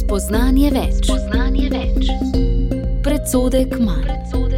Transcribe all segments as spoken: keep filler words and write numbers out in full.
Spoznanje več. Spoznanje več. Predsodek manj.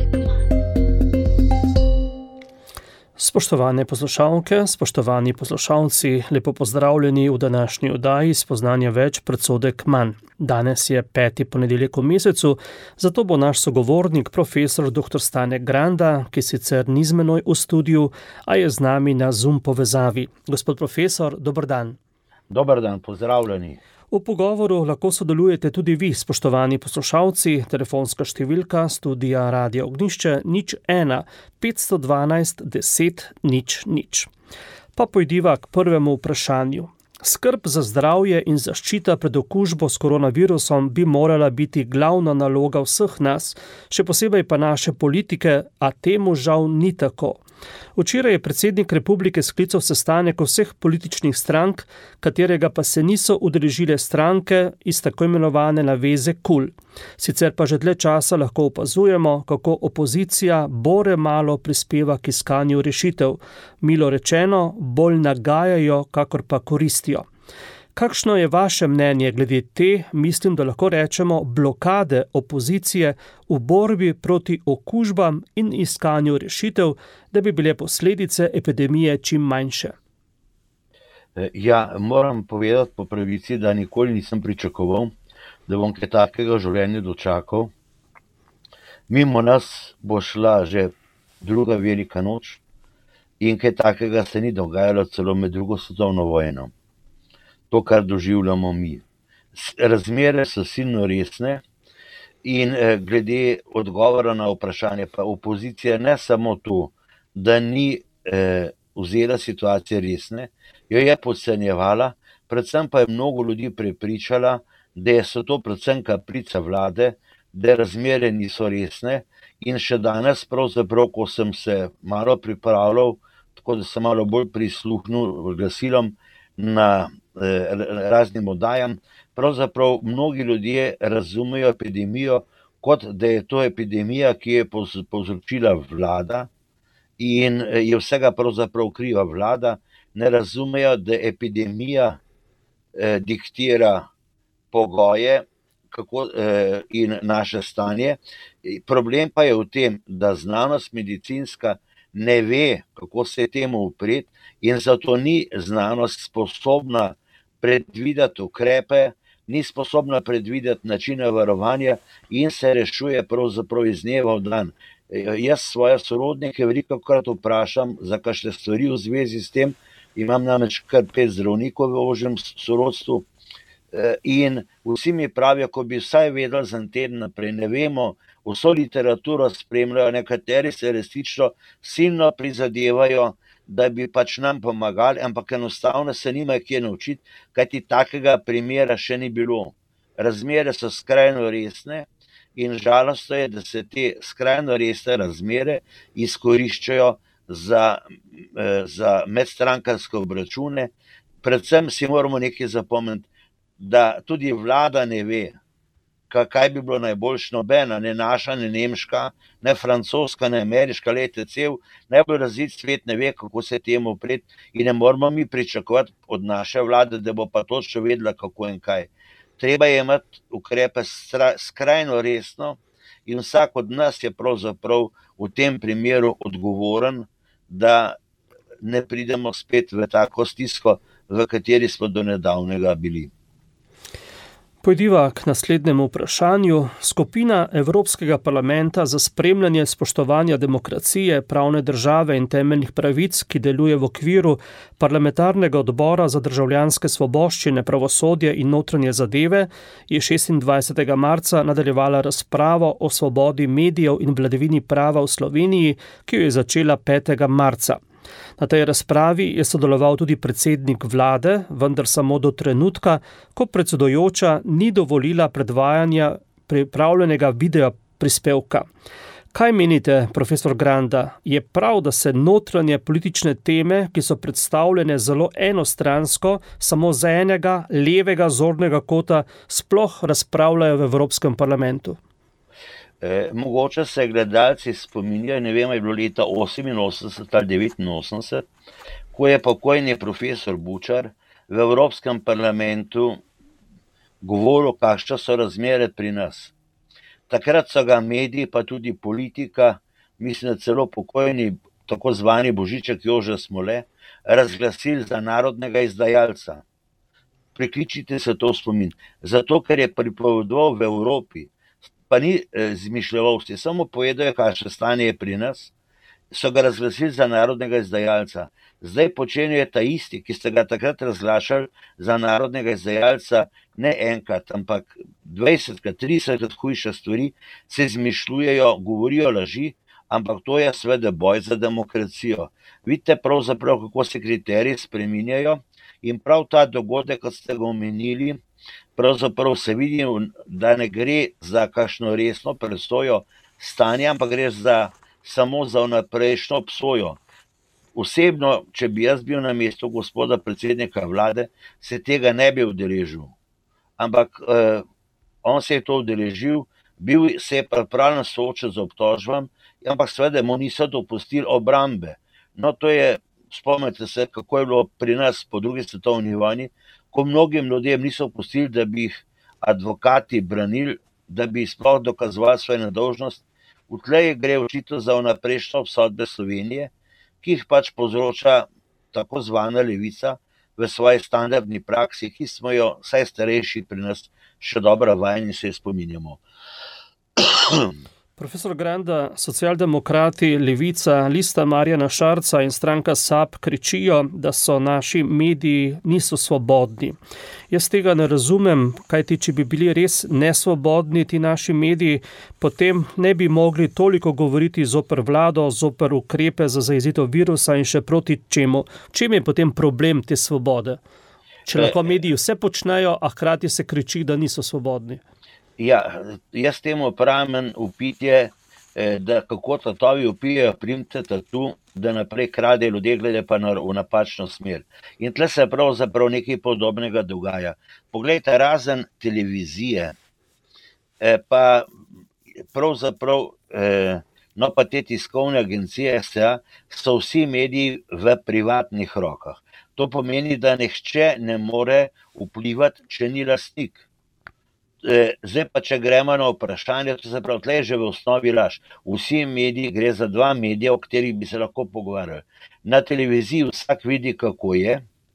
Spoštovane poslušalke, spoštovani poslušalci, lepo pozdravljeni v današnji oddaji Spoznanje več, predsodek manj. Danes je peti ponedeljek v mesecu, zato bo naš sogovornik profesor doktor Stane Granda, ki sicer ni z menoj v studiu, a je z nami na Zoom povezavi. Gospod profesor, dober dan. Dober dan, pozdravljeni. V pogovoru lahko sodelujete tudi vi, spoštovani poslušalci. Telefonska številka studia Radia Ognjišče nič ena petsto dvanajst deset nič nič. Pa pojdiva k prvemu vprašanju. Skrb za zdravje in zaščita pred okužbo s koronavirusom bi morala biti glavna naloga vseh nas, še posebej pa naše politike, a temu žal ni tako. Včeraj je predsednik republike sklical sestanek vseh političnih strank, katerega pa se niso udeležile stranke iz tako imenovane naveze KUL. Sicer pa že dlje časa lahko opazujemo, kako opozicija bore malo prispeva k iskanju rešitev. Milo rečeno, bolj nagajajo, kakor pa koristijo. Kakšno je vaše mnenje glede te, mislim, da lahko rečemo, blokade opozicije v borbi proti okužbam in iskanju rešitev, da bi bile posledice epidemije čim manjše? Ja, moram povedati po pravici, da nikoli nisem pričakoval, da bom kaj takega v življenju dočakal. Mimo nas bo šla že druga velika noč in kaj takega se ni dogajalo celo med drugo svetovno vojno. To, kar doživljamo mi. Razmere so silno resne in glede odgovora na vprašanje, pa opozicija ne samo to, da ni eh, vzela situacije resne, jo je podcenjevala, predvsem pa je mnogo ljudi prepričala, da so to predvsem kaprica vlade, da razmere niso resne in še danes, pravzaprav, ko sem se malo pripravljal, tako da sem malo bolj prisluhnil glasilom na raznim oddajam, pravzaprav mnogi ljudje razumejo epidemijo kot da je to epidemija, ki je povzročila vlada in je vsega pravzaprav kriva vlada, ne razumejo, da epidemija eh, diktira pogoje kako, eh, in naše stanje. Problem pa je v tem, da znanost medicinska ne ve, kako se temu upreti in zato ni znanost sposobna predvideti ukrepe, ni sposobna predvideti načine varovanja in se rešuje pravzaprav iz dneva v dan. Jaz svoje sorodnike velikokrat vprašam za kakšne stvari v zvezi s tem, imam namreč kar pet zdravnikov v ožjem sorodstvu in vsi mi pravijo, ko bi vsaj vedeli za en teden naprej, ne vemo, vso literaturo spremljajo, nekateri se resnično silno prizadevajo, da bi pač nam pomagali, ampak enostavno se nimajo kje naučiti, kajti takega primera še ni bilo. Razmere so skrajno resne in žalostno je, da se te skrajno resne razmere izkoriščajo za, za medstrankarske obračune. Predvsem si moramo nekaj zapomniti, da tudi vlada ne ve, kaj bi bilo najboljše, nobena, ne naša, ne nemška, ne francoska, ne ameriška, lejte, cel najbolj razvit svet ne ve, kako se temu upreti in ne moramo mi pričakovati od naše vlade, da bo pa točno vedela, kako in kaj. Treba je imeti ukrepe skrajno resno in vsak od nas je pravzaprav v tem primeru odgovoren, da ne pridemo spet v tako stisko, v kateri smo do nedavnega bili. Pojdiva k naslednjemu vprašanju. Skupina Evropskega parlamenta za spremljanje spoštovanja demokracije, pravne države in temeljnih pravic, ki deluje v okviru parlamentarnega odbora za državljanske svoboščine, pravosodje in notranje zadeve, je šestindvajsetega marca nadaljevala razpravo o svobodi medijev in vladavini prava v Sloveniji, ki jo je začela petega marca. Na tej razpravi je sodeloval tudi predsednik vlade, vendar samo do trenutka, ko predsedujoča ni dovolila predvajanja pripravljenega video prispevka. Kaj menite, profesor Granda, je prav, da se notranje politične teme, ki so predstavljene zelo enostransko, samo z enega levega zornega kota, sploh razpravljajo v Evropskem parlamentu? Eh, mogoče se gledalci spominjajo, ne vem, je bilo leta oseminosemdeset ali devetinosemdeset, ko je pokojni profesor Bučar v Evropskem parlamentu govoril, kakšne so razmere pri nas. Takrat so ga mediji, pa tudi politika, mislim, da celo pokojni, tako zvani Božiček Jože Smole, razglasili za narodnega izdajalca. Prikličite se to v spomin. Zato, ker je pripovedoval v Evropi, pa ni eh, zmišljeval si, samo povedal, kakšno stanje je pri nas, so ga razglasili za narodnega izdajalca. Zdaj počenjajo ta isti, ki ste ga takrat razglašali za narodnega izdajalca, ne enkrat, ampak dvajsetkrat, tridesetkrat hujše stvari, se izmišljujejo, govorijo laži, ampak to je seveda boj za demokracijo. Vidite pravzaprav, kako se kriteriji spreminjajo in prav ta dogodek, kot ste ga omenili, pravzaprav se vidi, da ne gre za kakšno resno presojo stanja, ampak gre za, samo za vnaprejšnjo obsojo. Osebno, če bi jaz bil na mestu gospoda predsednika vlade, se tega ne bi udeležil. Ampak eh, on se je to udeležil, bil se je pripravljen soočiti z obtožbami, ampak seveda mu niso dopustili obrambe. No, to je, spomnite se, kako je bilo pri nas po drugi svetovni vojni, ko mnogim ljudem niso pustili, da bi jih advokati branili, da bi sploh dokazovali svojo nedolžnost. Vtlej gre očitno za vnaprejšnje obsodbe Slovenije, ki jih pač povzroča tako zvana levica v svoji standardni praksi, ki smo jo vsaj starejši pri nas še dobro vajeni se spominjamo. Profesor Granda, socialdemokrati, Levica, Lista Marjana Šarca in stranka S A B kričijo, da so naši mediji niso svobodni. Jaz tega ne razumem, kajti če bi bili res nesvobodni ti naši mediji, potem ne bi mogli toliko govoriti zoper vlado, zoper ukrepe za zajezitev virusa in še proti čemu. Čem je potem problem te svobode? Če lahko mediji vse počnejo, a hkrati se kriči, da niso svobodni. Ja, jaz temu pravim upitje, da kako tatovi upijejo, primite tatu, da naprej krade ljudje, glede pa na, v napačno smer. In tle se pravzaprav nekaj podobnega dogaja. Poglejte, razen televizije, pa pravzaprav, no pa te tiskovne agencije S T A, so vsi mediji v privatnih rokah. To pomeni, da nihče ne more vplivati, če ni lastnik. Zdaj pa, če gremo na vprašanje, to se pravi, tle je že v osnovi laž. Vsi mediji, gre za dva medija, o katerih bi se lahko pogovarjali. Na televiziji vsak vidi, kako je,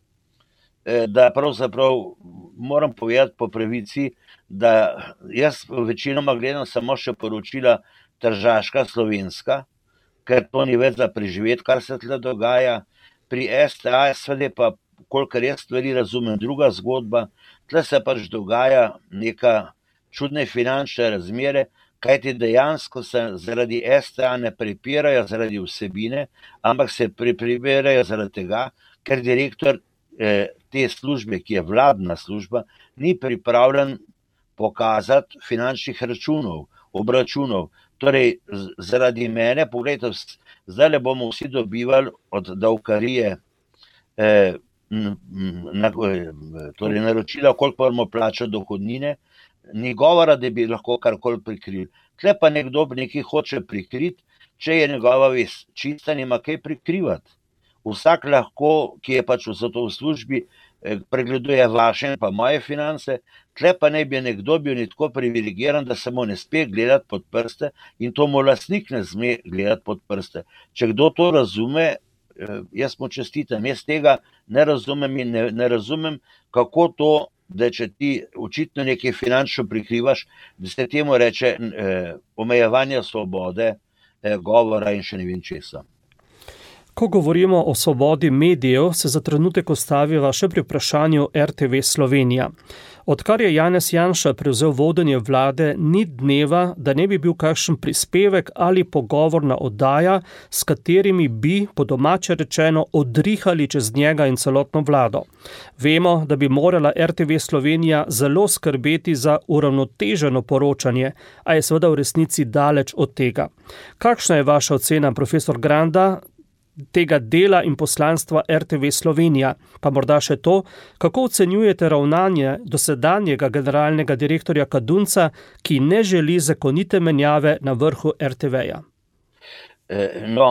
da pravzaprav moram povedati po pravici, da jaz večinoma gledam samo še poročila tržaška, slovenska, ker to ni več za preživeti, kar se tle dogaja. Pri S T A seveda pa, kolikor jaz stvari razumem, druga zgodba, tle se pač dogaja neka čudne finančne razmere, kajti dejansko se zaradi S T A ne prepirajo zaradi vsebine, ampak se prepirajo zaradi tega, ker direktor eh, te službe, ki je vladna služba, ni pripravljen pokazati finančnih računov, obračunov. Torej, zaradi mene, pogledajte, zdaj le bomo vsi dobivali od davkarije eh, Na, torej naročila, koliko moramo plačati dohodnine, ni govora, da bi lahko karkoli prikrili. Tle pa nekdo nekaj hoče prikriti, če je njegova vest čista, nima kaj prikrivati. Vsak lahko, ki je pač za to v službi, pregleduje vaše in pa moje finance, tle pa ne bi nekdo bil ni tako privilegiran, da se mu ne sme gledati pod prste in to mu lastnik ne sme gledati pod prste. Če kdo to razume, jaz mu čestitam, jaz tega ne razumem in ne, ne razumem, kako to, da če ti očitno nekaj finančno prikrivaš, da se temu reče eh, omejevanje svobode, eh, govora in še ne vem česa. Ko govorimo o svobodi medijev, se za trenutek ostaviva še pri vprašanju R T V Slovenija. Odkar je Janez Janša prevzel vodenje vlade, ni dneva, da ne bi bil kakšen prispevek ali pogovorna oddaja, s katerimi bi, po domače rečeno, odrihali čez njega in celotno vlado. Vemo, da bi morala R T V Slovenija zelo skrbeti za uravnoteženo poročanje, a je seveda v resnici daleč od tega. Kakšna je vaša ocena, profesor Granda, tega dela in poslanstva R T V Slovenija, pa morda še to, kako ocenjujete ravnanje dosedanjega generalnega direktorja Kadunca, ki ne želi zakonite menjave na vrhu R T V-ja? No,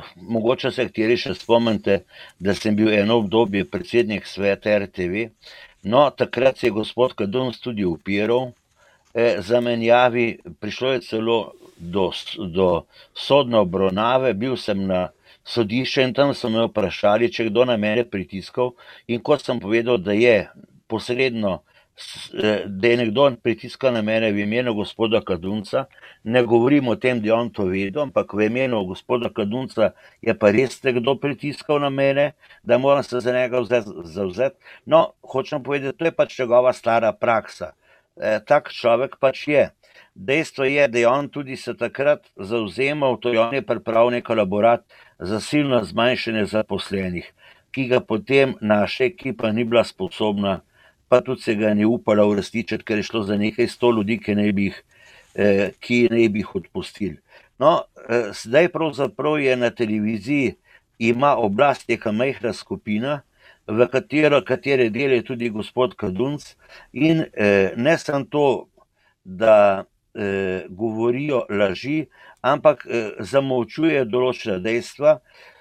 mogoče se kateri še spomnite, da sem bil eno obdobje predsednik sveta R T V, No, takrat se je gospod Kadunc tudi upiral eh, zamenjavi, prišlo je celo do, do sodne obravnave, bil sem na sodišču in tam so me vprašali, če je kdo na mene pritiskal, in kot sem povedal, da je posredno, da je nekdo pritiskal na mene v imenu gospoda Kadunca, ne govorim o tem, da je on to vedel, ampak v imenu gospoda Kadunca je pa res nekdo pritiskal na mene, da moram se za njega zavzeti. No, hočem povedati, to je pač njegova stara praksa. E, tak človek pač je. Dejstvo je, da je on tudi se takrat zavzemal, to je on je pripravil nek elaborat za silno zmanjšanje zaposlenih, ki ga potem naša ekipa ni bila sposobna, pa tudi se ga ni upala uresničiti, ker je šlo za nekaj sto ljudi, ki naj bi jih, eh, ki naj bi jih odpustili. No, eh, zdaj pravzaprav je na televiziji, ima oblast neka majhna skupina, v katero, katere del je tudi gospod Kadunc, in eh, ne samo to, da eh, govorijo laži, ampak eh, zamolčuje določena dejstva,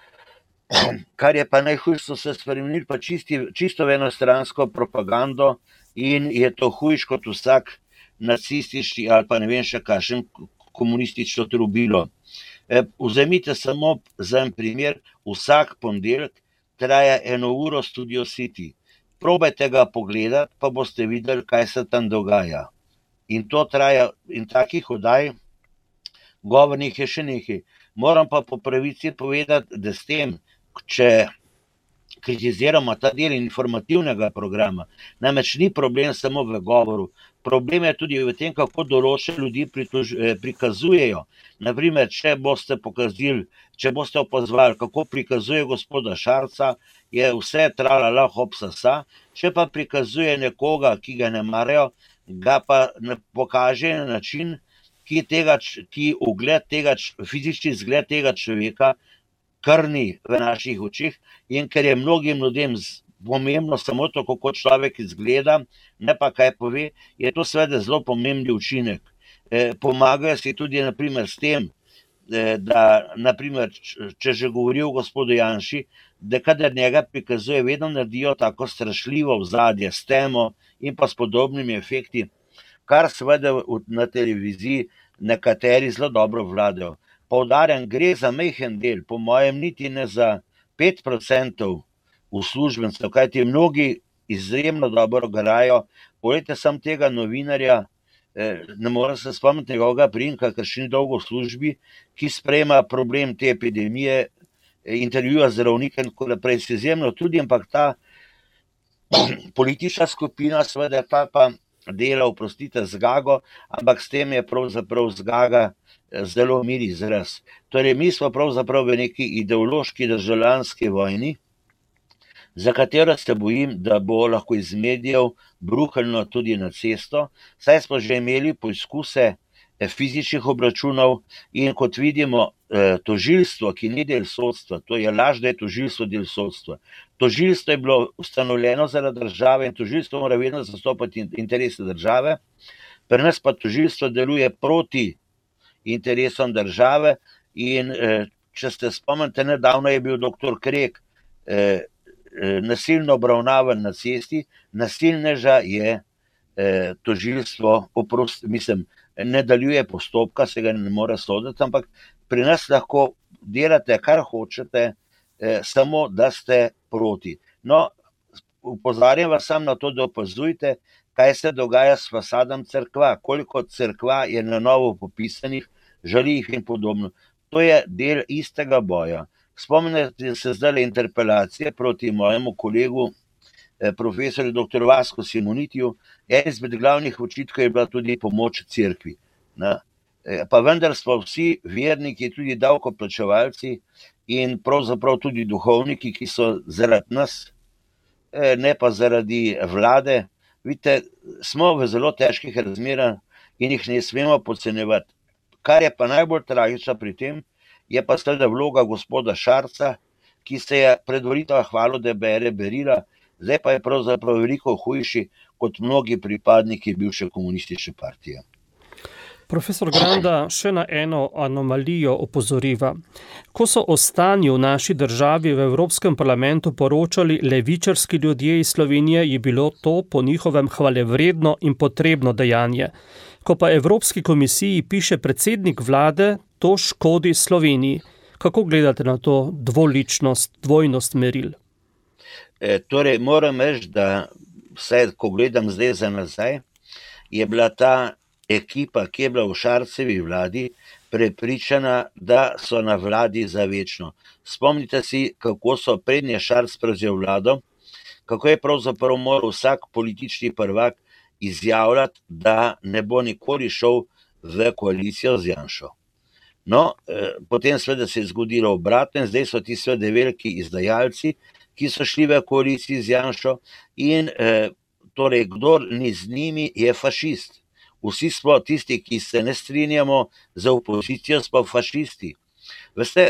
kar je pa najhujše, so se spremenili pa čisti, čisto v enostransko propagando in je to hujš kot vsak nacistični ali pa ne vem še kakšen komunistično trubilo. E, vzemite samo za en primer, vsak ponedeljek traja eno uro Studio City. Probajte ga pogledati, pa boste videli, kaj se tam dogaja. In to traja, in takih oddaj, govornih je še nekaj. Moram pa po pravici povedati, da s tem, če kritiziramo ta del informativnega programa, namreč ni problem samo v govoru, problem je tudi v tem, kako določene ljudi pritož, prikazujejo. Naprimer, če boste pokazali, če boste opazovali, kako prikazuje gospoda Šarca, je vse tralala hopsasa, če pa prikazuje nekoga, ki ga ne marajo, ga pa pokaže na način, ki, tega, ki ugled tega, fizični izgled tega človeka krni v naših očih, in ker je mnogim ljudem pomembno samo to, kako človek izgleda, ne pa kaj pove, je to seveda zelo pomembni učinek. E, pomagajo si tudi naprimer s tem, da naprimer, če že govori o gospodu Janši, da kadar njega prikazuje, vedno naredijo tako strašljivo ozadje s temo in pa s podobnimi efekti, kar seveda na televiziji nekateri zelo dobro vladajo. Poudarjam, gre za majhen del, po mojem niti ne za pet procentov uslužbencev, kajti mnogi izjemno dobro igrajo. Poglejte sam tega novinarja, ne morem se spomniti njegovega priimka, ker še ni dolgo v službi, ki sprejema problem te epidemije, intervjuja zdravnike in tako naprej, se izjemno tudi, ampak ta politična skupina seveda pa, pa dela, oprostite, zgago, ampak s tem je pravzaprav zgaga zelo mili izraz. Torej, mi smo pravzaprav v neki ideološki državljanski vojni, za katero se bojim, da bo lahko iz medijev bruhalno tudi na cesto, saj smo že imeli poizkuse fizičnih obračunov in kot vidimo, tožilstvo, ki ni del sodstva, to je laž, da je tožilstvo del sodstva. Tožilstvo je bilo ustanovljeno zaradi države in tožilstvo mora vedno zastopati interese države, pri nas pa tožilstvo deluje proti interesom države in če ste spomnite, nedavno je bil doktor Krek eh, nasilno obravnavan na cesti, nasilneža je eh, tožilstvo, oprost, mislim, ne daljuje postopka, se ga ne more soditi, ampak pri nas lahko delate, kar hočete, eh, samo da ste proti. No, upozarjam vas sam na to, da opazujte, kaj se dogaja s fasadom cerkva, koliko cerkva je na novo popisanih, žalijih in podobno. To je del istega boja. Spomnite se zdaj interpelacije proti mojemu kolegu, eh, profesorju doktor Vasku Simonitiju, en izmed glavnih očitkov je bila tudi pomoč cerkvi. Na, eh, pa vendar smo vsi verniki, tudi davkoplačevalci in pravzaprav tudi duhovniki, ki so zaradi nas, eh, ne pa zaradi vlade, vidite, smo v zelo težkih razmerah in jih ne smemo podcenjevati. Kar je pa najbolj tragično pri tem, je pa seveda vloga gospoda Šarca, ki se je pred volitvami hvalil, da bere berila, zdaj pa je pravzaprav veliko hujši kot mnogi pripadniki bivše komunistične partije. Profesor Granda še na eno anomalijo opozoriva. Ko so o stanju v naši državi v Evropskem parlamentu poročali levičarski ljudje iz Slovenije, je bilo to po njihovem hvalevredno in potrebno dejanje. Ko pa Evropski komisiji piše predsednik vlade, to škodi Sloveniji. Kako gledate na to dvoličnost, dvojnost meril? E, torej, moram reči, da vse, ko gledam zdaj za nazaj, je bila ta ekipa, ki je bila v Šarcevi vladi, prepričana, da so na vladi za večno. Spomnite si, kako so prednje Šarc prevzel vlado, kako je pravzaprav moral vsak politični prvak izjavljati, da ne bo nikoli šel v koalicijo z Janšo. No, eh, potem seveda se je zgodilo obratno in zdaj so ti seveda veliki izdajalci, ki so šli v koaliciji z Janšo in eh, torej, kdor ni z njimi, je fašist. Vsi smo tisti, ki se ne strinjamo z opozicijo, smo fašisti. Veste,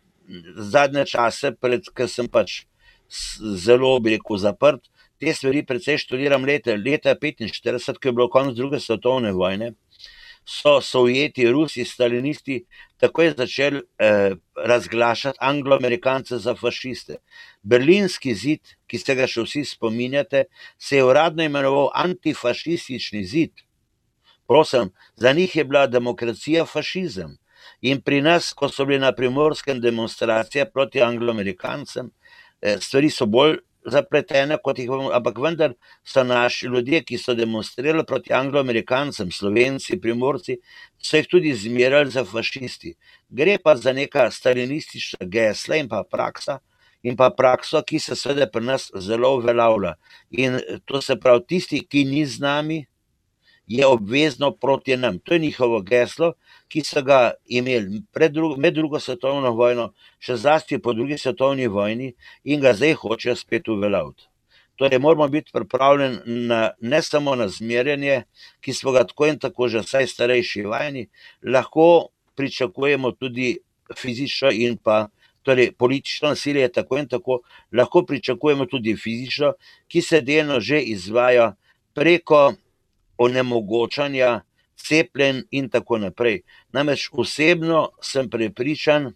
zadnje čase, pred, ker sem pač zelo, bi rekel, zaprt, te stvari precej študiram leta, leta petinštirideset, ko je bilo konec druge svetovne vojne, so Sovjeti, Rusi, stalinisti takoj začeli eh, razglašati Anglo-Amerikance za fašiste. Berlinski zid, ki se ga še vsi spominjate, se je uradno imenoval antifašistični zid. Prosim, za njih je bila demokracija fašizem. In pri nas, ko so bili na Primorskem demonstracije proti Anglo-Amerikancem, eh, stvari so bolj zapletene, kot jih bomo, ampak vendar so naši ljudje, ki so demonstrirali proti Anglo-Amerikancem, Slovenci, Primorci, so jih tudi zmerali za fašisti. Gre pa za neka stalinistična gesla in pa praksa, in pa prakso, ki se seveda pri nas zelo uveljavlja. In to se pravi, tisti, ki ni z nami, je obvezno proti nam. To je njihovo geslo, ki so ga imeli pred drugo, med drugo svetovno vojno, še zlasti po drugi svetovni vojni in ga zdaj hočejo spet uveljaviti. Torej moramo biti pripravljeni na, ne samo na zmerjanje, ki smo ga tako in tako že vsaj starejši vajeni, lahko pričakujemo tudi fizično in pa torej politično nasilje je tako in tako, lahko pričakujemo tudi fizično, ki se delno že izvaja preko onemogočanja, cepljen in tako naprej. Namreč osebno sem prepričan,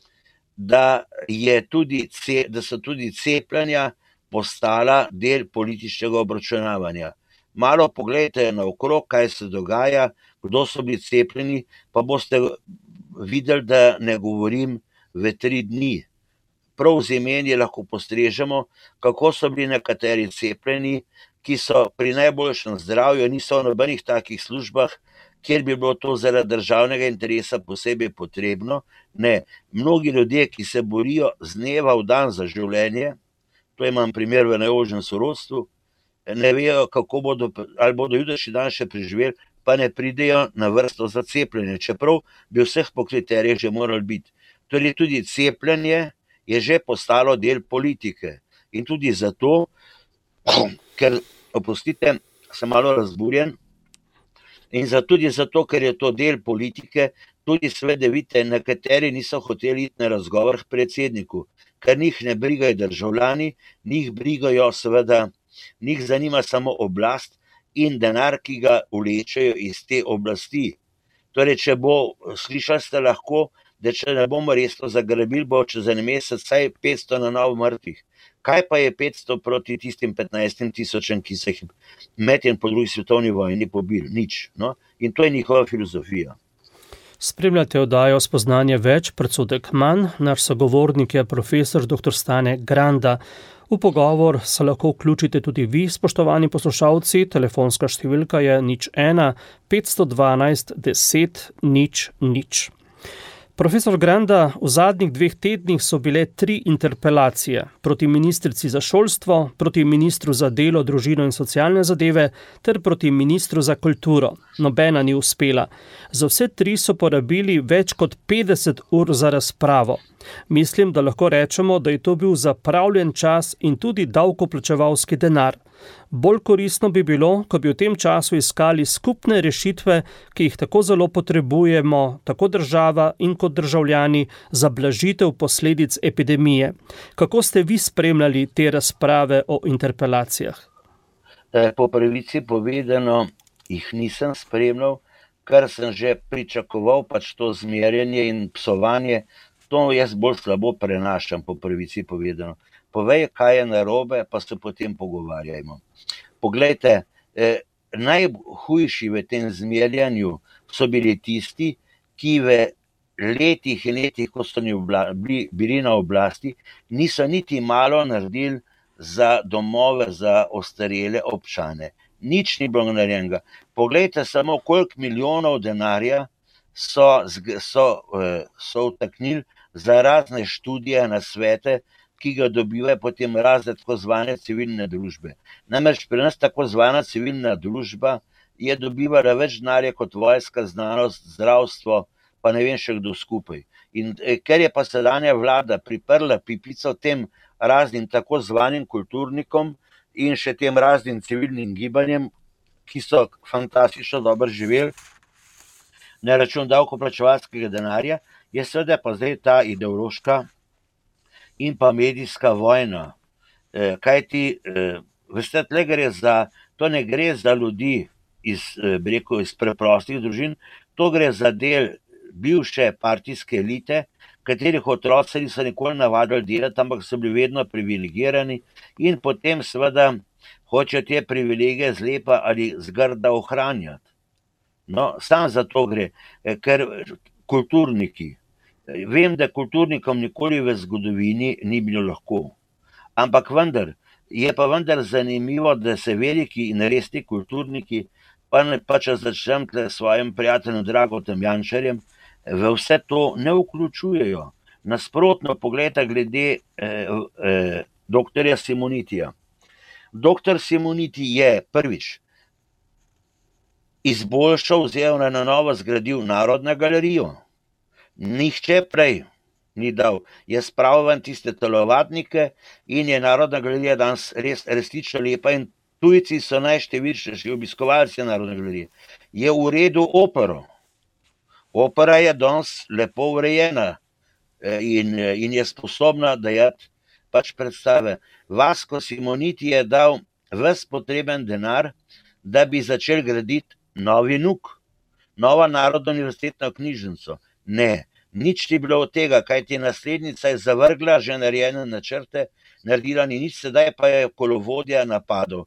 da, je tudi, da so tudi cepljenja postala del političnega obračunavanja. Malo pogledajte naokrog, kaj se dogaja, kdo so bili cepljeni, pa boste videli, da ne govorim v tri dni. Prav z imeni lahko postrežemo, kako so bili nekateri cepljeni, ki so pri najboljšem zdravju, niso v nobenih takih službah, kjer bi bilo to zaradi državnega interesa posebej potrebno. Ne, mnogi ljudje, ki se borijo z dneva v dan za življenje, to imam primer v najožjem sorodstvu, ne vejo, kako bodo, ali bodo jutrišnji dan še preživeli, pa ne pridejo na vrsto za cepljenje, čeprav bi vseh po kriterijih že morali biti. Torej tudi cepljenje je že postalo del politike. In tudi zato, ker, opustite, sem malo razburjen, in zato tudi zato, ker je to del politike, tudi seveda vidite, nekateri niso hoteli iti na razgovor k predsedniku, ker njih ne brigajo državljani, njih brigajo seveda, njih zanima samo oblast in denar, ki ga vlečejo iz te oblasti. Torej, če bo, slišali ste lahko, da če ne bomo resno zagrabili, bo čez en mesec vsaj petsto na novo mrtvih. Kaj pa je petsto proti tistim petnajstim tisočem, ki so jih med in po drugi svetovni vojni pobili? Nič. No? In to je njihova filozofija. Spremljate oddajo Spoznanje več, predsodek manj. Naš sogovornik je profesor doktor Stane Granda. V pogovor se lahko vključite tudi vi, spoštovani poslušalci. Telefonska številka je nič ena petsto dvanajst deset nič nič. Profesor Granda, v zadnjih dveh tednih so bile tri interpelacije proti ministrici za šolstvo, proti ministru za delo, družino in socialne zadeve ter proti ministru za kulturo. Nobena ni uspela. Za vse tri so porabili več kot petdeset ur za razpravo. Mislim, da lahko rečemo, da je to bil zapravljen čas in tudi davkoplačevalski denar. Bolj koristno bi bilo, ko bi v tem času iskali skupne rešitve, ki jih tako zelo potrebujemo, tako država in kot državljani, za blažitev posledic epidemije. Kako ste vi spremljali te razprave o interpelacijah? Po pravici povedano, jih nisem spremljal, kar sem že pričakoval, pač to zmerjanje in psovanje, to jaz bolj slabo prenašam, po pravici povedano. Povej, kaj je narobe, pa se potem pogovarjajmo. Poglejte, eh, najhujši v tem zmerjanju so bili tisti, ki v letih in letih, ko so bili na oblasti, niso niti malo naredili za domove, za ostarele občane. Nič ni bilo narejenega. Poglejte samo, koliko milijonov denarja so, so, so vtaknili za razne študije na svete, ki ga dobivajo potem razne tako zvane civilne družbe. Namreč pri nas tako zvana civilna družba je dobivala več denarja kot vojska, znanost, zdravstvo, pa ne vem še kdo skupaj. In ker je pa sedanja vlada priprla pipico tem raznim tako zvanim kulturnikom in še tem raznim civilnim gibanjem, ki so fantastično dobro živeli na račun davkoplačevalskega denarja, je seveda pa zdaj ta ideološka in pa medijska vojna. Eh, kaj ti, eh, veste, tle gre za, to ne gre za ljudi iz, eh, rekel, iz preprostih družin, to gre za del bivše partijske elite, katerih otroci niso nikoli navadili delati, ampak so bili vedno privilegirani in potem seveda hočejo te privilegije zlepa ali zgrda ohranjati. No, sam za to gre, ker kulturniki, vem, da kulturnikom nikoli v zgodovini ni bilo lahko, ampak vendar, je pa vendar zanimivo, da se veliki in resni kulturniki, pa, ne, pa če začnem tle svojim prijateljem Dragotom Jančarjem, v vse to ne vključujejo. Nasprotno, poglejte glede eh, eh, doktorja Simonitija. Doktor Simoniti je prvič izboljšal, oziroma na novo zgradil Narodno galerijo. Nihče prej ni dal. Je spravil ven tiste telovadnike in je Narodna galerija danes res, resnično lepa in tujci so najštevilnejši obiskovalci Narodne galerije. Je uredil opero. Opera je danes lepo urejena in, in je sposobna dajati pač predstave. Vasko Simoniti je dal ves potreben denar, da bi začel graditi novi N U K, nova Narodno univerzitetno knjižnico. Ne, nič ni bilo od tega, kajti naslednica je zavrgla že narejene načrte, naredila ni nič, sedaj pa je kolovodja napadel.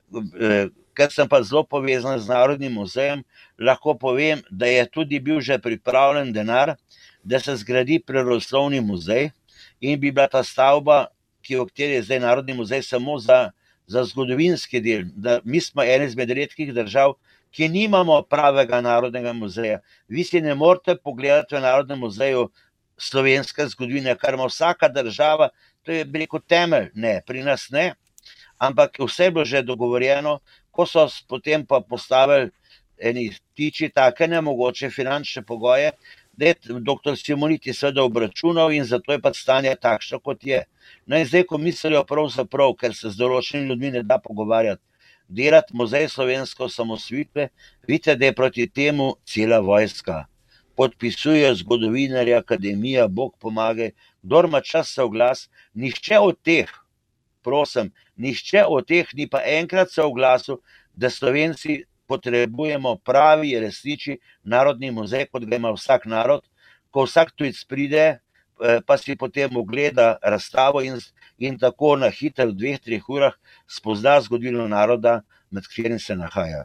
Ker sem pa zelo povezan z Narodnim muzejem, lahko povem, da je tudi bil že pripravljen denar, da se zgradi prirodoslovni muzej in bi bila ta stavba, ki v kateri je zdaj Narodni muzej, samo za, za zgodovinski del. Da mi smo ena izmed redkih držav, ki nimamo pravega narodnega muzeja. Vi si ne morete pogledati v Narodnem muzeju slovenske zgodovine, kar ima vsaka država, to je veliko temelj. Ne, pri nas ne, ampak vse je bilo že dogovorjeno, ko so potem pa postavili eni tiči take nemogoče finančne pogoje, da je doktor Simoniti seveda obračunal in zato je pa stanje takšno, kot je. No in zdaj, ko mislijo pravzaprav, ker se z določenimi ljudmi ne da pogovarjati, delati muzej slovenske osamosvojitve, vidite, da je proti temu cela vojska. Podpisujejo zgodovinarji, akademija, Bog pomagaj, kdor ima čas se oglas, nihče od teh, prosim, nihče od teh ni pa enkrat se oglasil, da Slovenci potrebujemo pravi, resnični narodni muzej, kot ga ima vsak narod, ko vsak tujec pride, pa si potem ogleda razstavo in, in tako na hitro v dveh, treh urah spozna zgodovino naroda, med katerim se nahaja.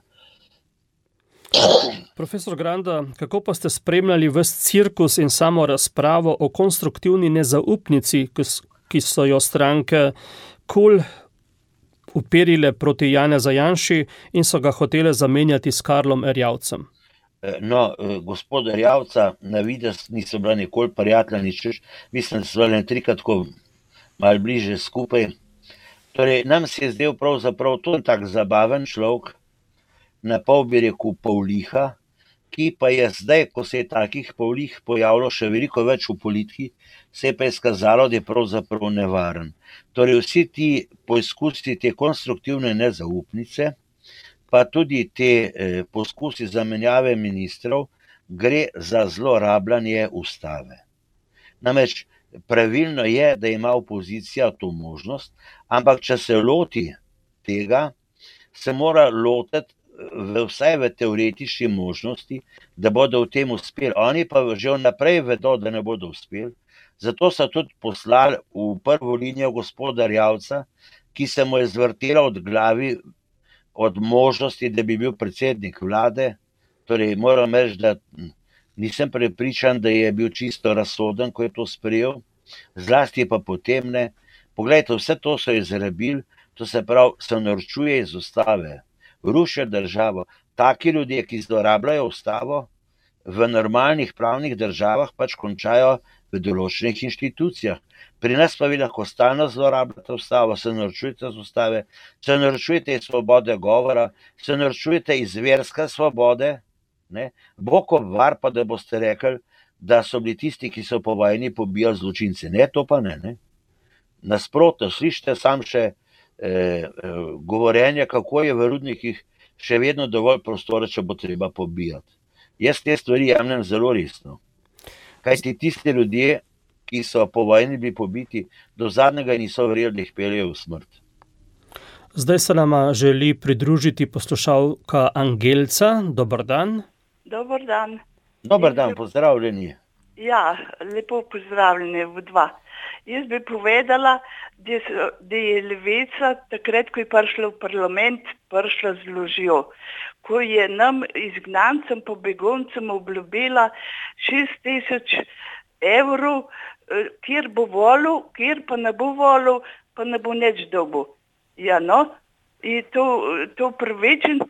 Profesor Granda, kako pa ste spremljali ves cirkus in samo razpravo o konstruktivni nezaupnici, ki so jo stranke KUL uperile proti Janeza Janši in so ga hotele zamenjati s Karlom Erjavcem? No, gospod Erjavca na videz niso bila nikoli prijatelja, nič več. Mislim, da so bili trikrat tako malo bliže skupaj. Torej, nam se je zdel pravzaprav to tak zabaven človek, na pol bi rekel pavliha, ki pa je zdaj, ko se je takih pavlih pojavilo še veliko več v politiki, se je pa izkazalo, da je pravzaprav nevaren. Torej, vsi ti poizkusi, te konstruktivne nezaupnice, pa tudi te eh, poskusi zamenjave ministrov, gre za zlorabljanje ustave. Namreč pravilno je, da ima opozicija to možnost, ampak če se loti tega, se mora lotiti v, vsaj v teoretični možnosti, da bodo v tem uspeli. Oni pa že vnaprej vedo, da ne bodo uspeli. Zato so tudi poslali v prvo linijo gospoda Erjavca, ki se mu je zvrtela od glavi od možnosti, da bi bil predsednik vlade. Torej, moram reči, da nisem prepričan, da je bil čisto razsoden, ko je to sprejel. Zlasti pa potem ne. Poglejte, vse to so izrabili, to se pravi, se norčuje iz ustave, rušijo državo. Taki ljudje, ki zlorabljajo ustavo, v normalnih pravnih državah pač končajo v določenih inštitucijah. Pri nas pa vi lahko stalno zlorabljate ustavo, se norčujete z ustave, se norčujete iz svobode govora, se norčujete iz verske svobode. Ne? Bog obvar pa, da boste rekli, da so bili tisti, ki so po vojni pobijali zločince. Ne, to pa ne. ne? Nasprotno, slišite sam še eh, eh, govorenje, kako je v rudnikih še vedno dovolj prostora, če bo treba pobijati. Jaz te stvari jemljem zelo resno. Kajti tisti ljudje, ki so po vojni bili pobiti, do zadnjega niso verjeli, da jih peljejo v smrt. Zdaj se nama želi pridružiti poslušalka Angelca. Dober dan. Dober dan. Dober dan, pozdravljeni. Ja, lepo pozdravljeni v dva. Jaz bi povedala, da, so, da je Levica takrat, ko je prišla v parlament, prišla z ložjo. Ko je nam izgnancem po beguncem obljubila šest tisoč evrov, kjer bo volil, kjer pa ne bo volil, pa ne bo nič dobil. Ja, no, in to, to prvičen.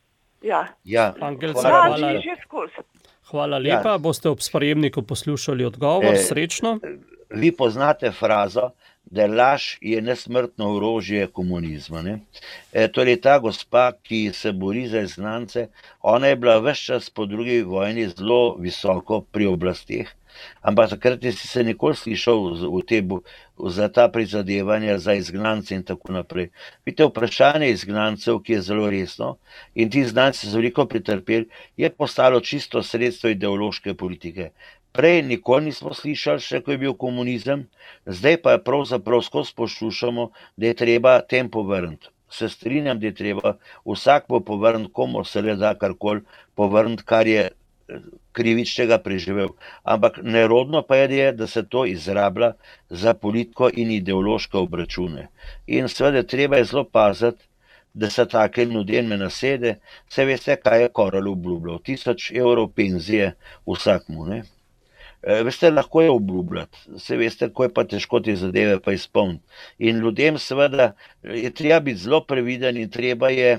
Ja, Ja, Angelca, hvala. hvala. že skozi. Hvala lepa, boste ob sprejemniku poslušali odgovor. Eh, Srečno. Vi poznate frazo, da laž je nesmrtno orožje komunizma. Ne? E, torej ta gospa, ki se bori za izgnance, ona je bila ves čas po drugi vojni zelo visoko pri oblasteh, ampak takrat si se nikoli slišal v te, za ta prizadevanja za izgnance in tako naprej. Vidite, vprašanje izgnancev, ki je zelo resno, in ti izgnanci so veliko pretrpeli, je postalo čisto sredstvo ideološke politike. Prej nikoli nismo slišali, še ko je bil komunizem, zdaj pa pravzaprav skozi poslušamo, da je treba tempo vrniti. Se strinjam, da je treba vsak bo povrniti, komu se le da karkoli povrniti, kar je krivičnega preživel. Ampak nerodno pa je, da se to izrablja za politiko in ideološke obračune. In seveda treba je zelo paziti, da se take ljudem ne nasede. Se veste, kaj je Koral obljubljal? Tisoč evrov penzije vsakmu, ne? Veste, lahko je obljubljati, se veste, ko je pa težko te zadeve pa izpolniti. In ljudem seveda je treba biti zelo previden in treba je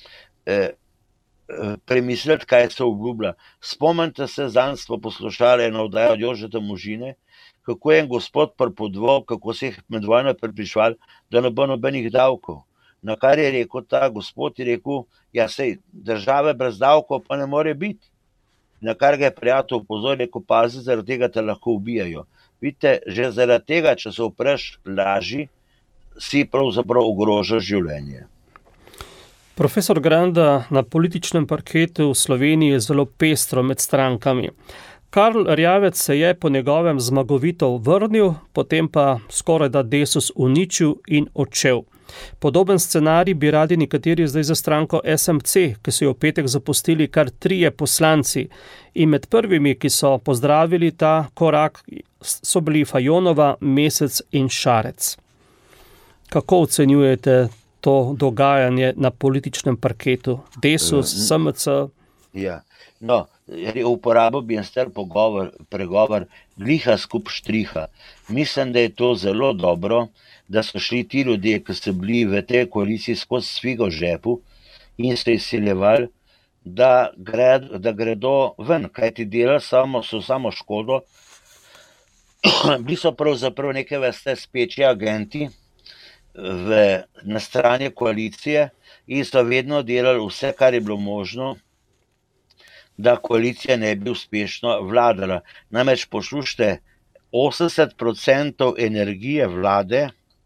eh, premisliti, kaj se obljublja. Spomnite se, zanj smo poslušali eno oddajo od Jožeta Možine, kako je en gospod prepodval, kako se jih med vojno prepričval, da ne bo nobenih davkov. Na kar je rekel ta gospod, je rekel, ja sej, države brez davkov pa ne more biti. Na kar ga je prijatelj opozoril, rekel, pazi, zaradi tega te lahko ubijajo. Vidite, že zaradi tega, če se upreš laži, si pravzaprav ogrožaš življenje. Profesor Granda, na političnem parketu v Sloveniji je zelo pestro med strankami. Karl Erjavec se je po njegovem zmagovito vrnil, potem pa skoraj da Desus uničil in odšel. Podoben scenarij bi radi nekateri zdaj za stranko S M C, ki so jo v petek zapustili kar trije poslanci. In med prvimi, ki so pozdravili ta korak, so bili Fajonova, Mesec in Šarec. Kako ocenjujete to dogajanje na političnem parketu? Desus, S M C? Ja, no, uporabil bi en star pogovor, pregovor, gliha skup štriha. Mislim, da je to zelo dobro, da so šli ti ljudje, ki so bili v tej koaliciji skozi sfigo v žepu in so izsiljevali, da, gred, da gredo ven, kajti delali samo, so samo škodo. Bili so pravzaprav neke vrste speči agenti v, na strani koalicije in so vedno delali vse, kar je bilo možno, da koalicija ne bi uspešno vladala. Namreč poslušajte, osemdeset procentov energije vlade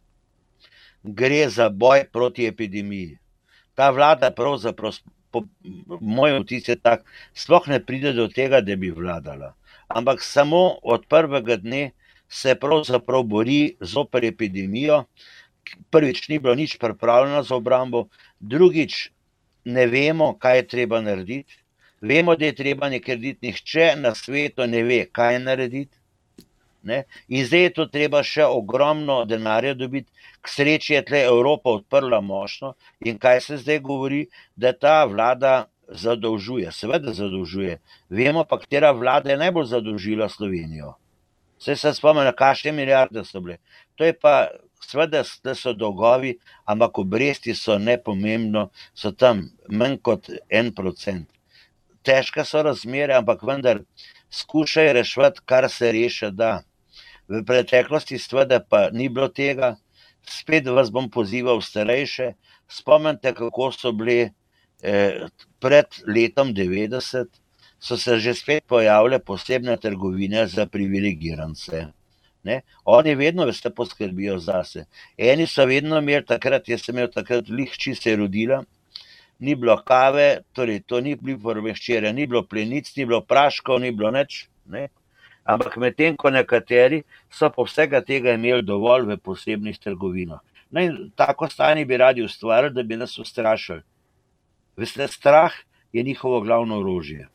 gre za boj proti epidemiji. Ta vlada pravzaprav, po mojem vtis je tak, sploh ne pride do tega, da bi vladala. Ampak samo od prvega dne se pravzaprav bori zoper epidemijo. Prvič ni bilo nič pripravljeno za obrambo, drugič ne vemo, kaj je treba narediti. Vemo, da je treba nekaj narediti, nihče na svetu ne ve, kaj narediti. Ne? In zdaj je to treba še ogromno denarja dobiti. K sreči je tle Evropa odprla močno. In kaj se zdaj govori? Da ta vlada zadolžuje. Seveda zadolžuje. Vemo pa, katera vlada je najbolj zadolžila Slovenijo. Vse se spomnim, na kakšne milijarde so bile. To je pa, seveda da so dolgovi, ampak obresti so nepomembno, so tam manj kot en procent. Težke so razmere, ampak vendar skušaj reševati, kar se reše da. V preteklosti seveda pa ni bilo tega. Spet vas bom pozival starejše. Spomnite, kako so bili eh, pred letom devetdeset, so se že spet pojavile posebne trgovine za privilegirance. Ne? Oni vedno, veste, poskrbijo zase. Eni so vedno imeli takrat, jaz sem imel takrat lihči se rodila, ni bilo kave, torej to ni bilo prveščere, ni bilo plenic, ni bilo praškov, ni bilo nič, ne? Ampak medtem ko nekateri so po vsega tega imeli dovolj v posebnih trgovinah. No in tako stanje bi radi ustvarili, da bi nas ustrašili. Veste, strah je njihovo glavno orožje.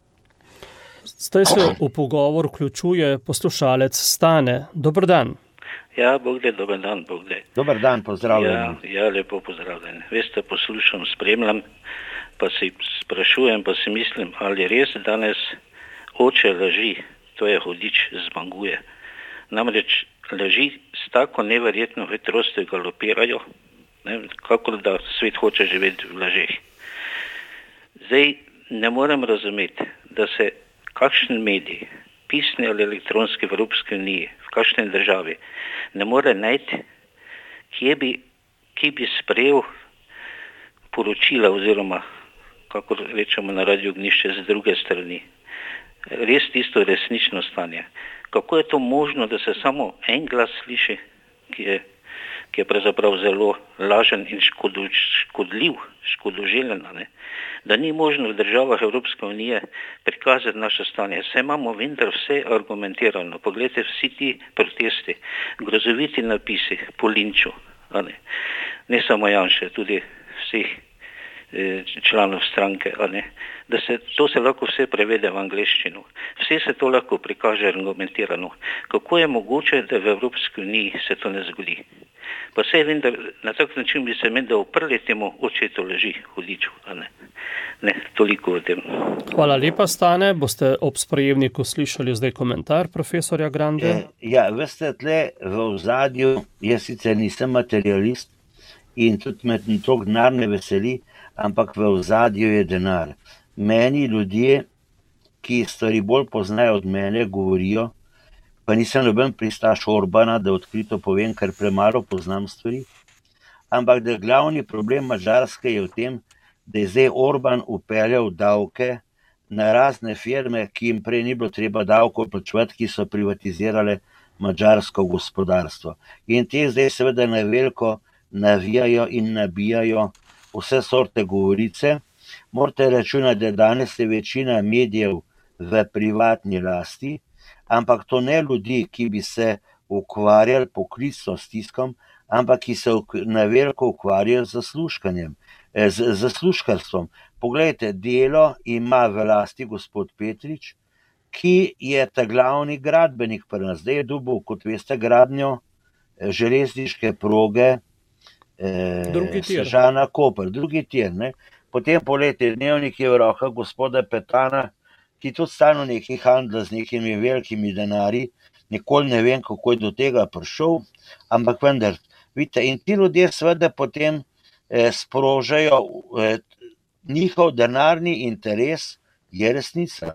Zdaj se v pogovor vključuje poslušalec Stane. Dober dan. Ja, Bogdaj, dober dan, Bogdaj. Dober dan, pozdravljen. Ja, ja, lepo pozdravljen. Veste, poslušam, spremljam, pa si sprašujem, pa si mislim, ali res danes oče laži, to je Hudič, zmaguje. Namreč laži s tako neverjetno hitrostjo galopirajo, ne, kako da svet hoče živeti v lažeh. Zdaj ne morem razumeti, da se kakšen medij, pisni ali elektronski v Evropski uniji, v kakšni državi, ne more najti, kje bi, kje bi sprejel poročila oziroma, kako rečemo na Radio Ognjišče, z druge strani. Res tisto resnično stanje. Kako je to možno, da se samo en glas sliši, ki je, ki je pravzaprav zelo lažen in škodu, škodljiv, škodoželen, ne? Da ni možno v državah Evropske unije prikazati naše stanje. Vse imamo vendar vse argumentirano. Poglejte, vsi ti protesti, grozoviti napisi po linču, ne? Ne samo Janše, tudi vseh članov stranke, ne? Da se, to se lahko vse prevede v angleščino. Vse se to lahko prikaže argumentirano. Kako je mogoče, da v Evropski uniji se to ne zgodi? Pa se vendar, na tak način bi se menda uprli temu očetu laži, Hudiču, ne? Ne, toliko o tem. Hvala lepa, Stane. Boste ob sprejemniku slišali zdaj komentar profesorja Grande? Ja, veste, tle v ozadju, jaz sicer nisem materialist in tudi me to denar ne veseli, ampak v ozadju je denar. Meni ljudje, ki stvari bolj poznajo od mene, govorijo, pa nisem noben pristaš Orbana, da odkrito povem, ker premalo poznam stvari, ampak da glavni problem Madžarske je v tem, da je zdaj Orban upeljal davke na razne firme, ki jim prej ni bilo treba davkov plačevati, ki so privatizirale madžarsko gospodarstvo. In te zdaj seveda na veliko navijajo in nabijajo vse sorte govorice. Morate računati, da danes je večina medijev v privatni lasti, ampak to ne ljudi, ki bi se ukvarjali poklicno s tiskom, ampak ki se na veliko ukvarjajo z zaslužkanjem, z zaslužkarstvom. Poglejte, Delo ima v lasti gospod Petrič, ki je ta glavni gradbenik pri nas. Zdaj je dobil, kot veste, gradnjo železniške proge eh, Sežana-Koper, drugi tir. Ne? Potem poleti Dnevnik je v rokah gospoda Petana, ki tudi stalno nekaj handla z nekimi velikimi denarji. Nikoli ne vem, kako je do tega prišel, ampak vendar, vidite, in ti ljudje seveda potem eh, sprožajo eh, njihov denarni interes, je resnica.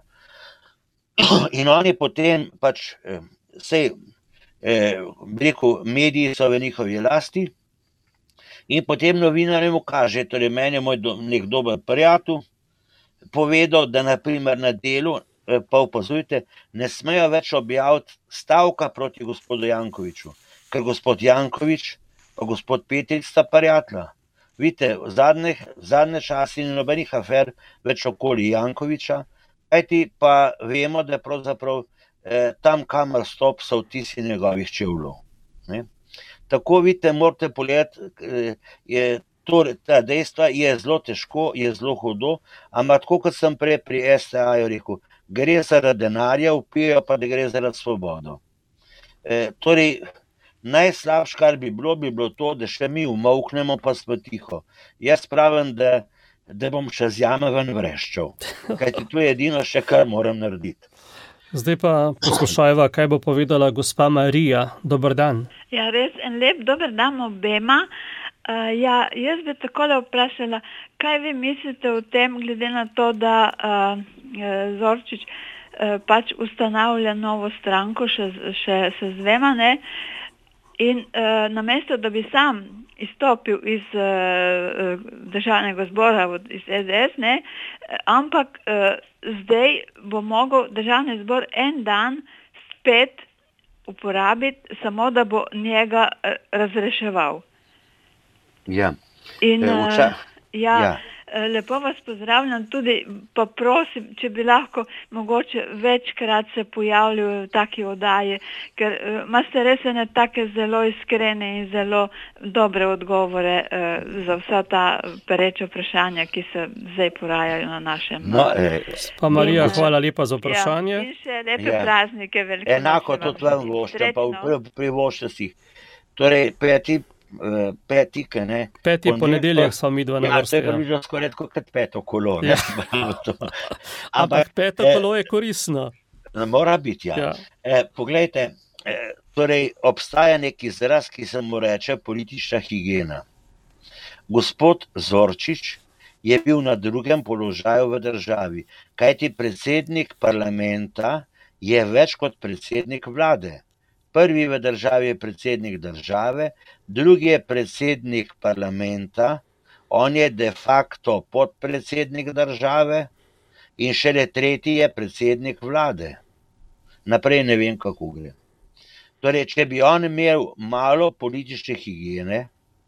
In oni potem pač, eh, sej, eh, rekel, mediji so v njihovi lasti in potem novinarjem kaže, torej meni je moj do, nek dober prijatelj povedal, da naprimer na Delu, pa opazujte, ne smejo več objaviti stavka proti gospodu Jankoviću, ker gospod Janković pa gospod Petrič sta prijatelja. Vidite, v zadnjih, v zadnje časi ni nobenih afer več okoli Jankovića, kajti pa vemo, da pravzaprav eh, tam, kamor stop, so vtisi njegovih čevljev. Ne? Tako vidite, morate pogledati, eh, je torej, ta dejstva je zelo težko, je zelo hudo, ampak tako kot sem prej pri S T A-ju rekel, gre zaradi denarja, vpijo pa, da gre zaradi svobodo. E, torej, najslabše, kar bi bilo, bi bilo to, da še mi umolknemo, pa smo tiho. Jaz pravim, da, da bom še z jame ven vreščal, kajti to je edino še, kar moram narediti. Zdaj pa poslušajva, kaj bo povedala gospa Marija. Dober dan. Ja, res en lep dober dan obema. Uh, ja, jaz bi takole vprašala, kaj vi mislite o tem, glede na to, da uh, Zorčič uh, pač ustanavlja novo stranko, še, še se zvema, ne? In uh, namesto, da bi sam izstopil iz uh, državnega zbora, iz S D S, ne? Ampak uh, zdaj bo mogel državni zbor en dan spet uporabiti, samo da bo njega uh, razreševal. Ja. In, e, vča... ja, ja. Lepo vas pozdravljam tudi, pa prosim, če bi lahko mogoče večkrat se pojavljali v taki oddaji, ker imate res ene take zelo iskrene in zelo dobre odgovore uh, za vsa ta pereča vprašanja, ki se zdaj porajajo na našem. No, e, pa Marija, in, hvala lepa za vprašanje. Ja, in še lepe ja. praznike. Enako tudi vam vošča, pa privošča si. Torej, peti Peti, ne? Peti ponedeljek smo mi dva na vrsti. Ja, to je približno skoraj kot peto kolo. Ja. Ampak peto kolo je koristno. Mora biti, ja. ja. E, poglejte, e, torej obstaja nek izraz, ki se mu reče politična higiena. Gospod Zorčič je bil na drugem položaju v državi, kajti predsednik parlamenta je več kot predsednik vlade. Prvi v državi je predsednik države, drugi je predsednik parlamenta, on je de facto podpredsednik države in šele tretji je predsednik vlade. Naprej ne vem, kako gre. Torej, če bi on imel malo politične higiene,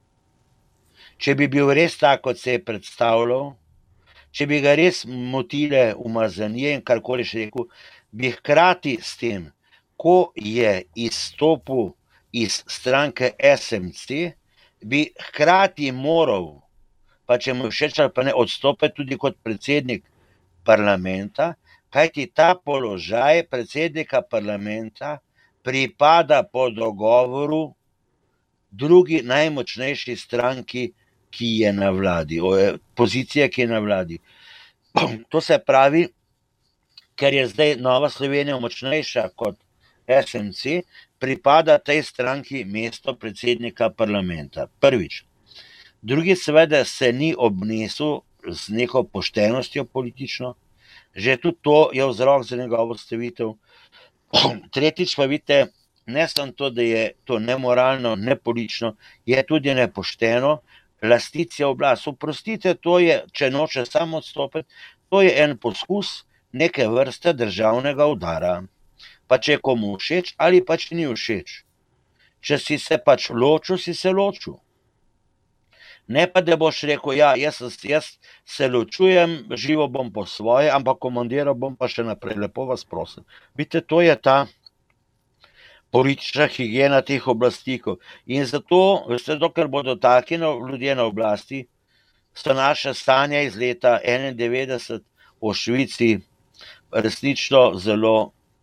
če bi bil res tako, kot se je predstavljal, če bi ga res motile umazanje in karkoli še rekel, bi hkrati s tem, ko je izstopil iz stranke S M C, bi hkrati moral, pa če mu všeč ali pa ne, odstopiti tudi kot predsednik parlamenta, kajti ta položaj predsednika parlamenta pripada po dogovoru drugi najmočnejši stranki, ki je na vladi, pozicija, ki je na vladi. To se pravi, ker je zdaj Nova Slovenija močnejša kot S M C, pripada tej stranki mesto predsednika parlamenta. Prvič. Drugi seveda se ni obnesel z neko poštenostjo politično, že tudi to je vzrok za njegovo odstavitev. Tretjič pa vidite, ne samo to, da je to nemoralno, nepolitično, je tudi nepošteno, lasticija oblast. Oprostite, to je, če noče samo odstopiti, to je en poskus neke vrste državnega udara. Pa če je komu všeč ali pa če ni všeč. Če si se pač ločil, si se ločil. Ne pa, da boš rekel, ja, jaz, jaz se ločujem, živo bom po svoje, ampak komandiral bom pa še naprej, lepo vas prosim. Vidite, to je ta politična higiena teh oblastikov. In zato, veste, dokler bodo taki ljudje na oblasti, so naše sanje iz leta enaindevetdeset o Švici resnično zelo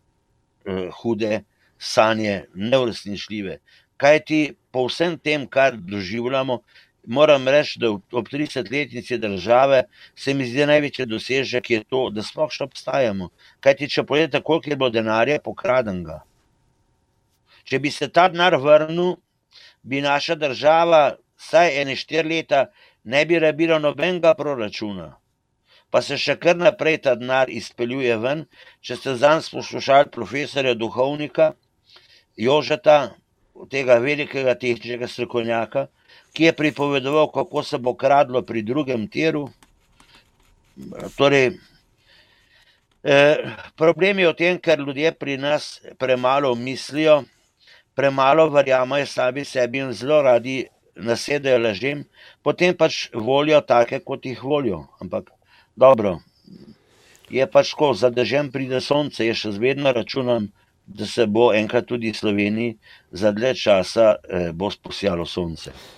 hude sanje, neuresničljive. Kajti po vsem tem, kar doživljamo, moram reči, da ob tridesetletnici države se mi zdi največji dosežek je to, da sploh še obstajamo. Kajti če pogledate, koliko je bilo denarja pokradenega. Če bi se ta denar vrnil, bi naša država vsaj ene štiri leta ne bi rabila nobenega proračuna. Pa se še kar naprej ta denar izpeljuje ven. Če ste zanj poslušali profesorja duhovnika Jožeta, tega velikega tehničnega strokovnjaka, ki je pripovedoval, kako se bo kradlo pri drugem tiru. Torej, eh, problem je v tem, ker ljudje pri nas premalo mislijo, premalo verjamejo sami sebi in zelo radi nasedajo lažem, potem pač volijo take, kot jih volijo. Ampak dobro, je pač tako, za dežem pride sonce, jaz še vedno računam, da se bo enkrat tudi Sloveniji za dlje časa eh, bo sposijalo sonce.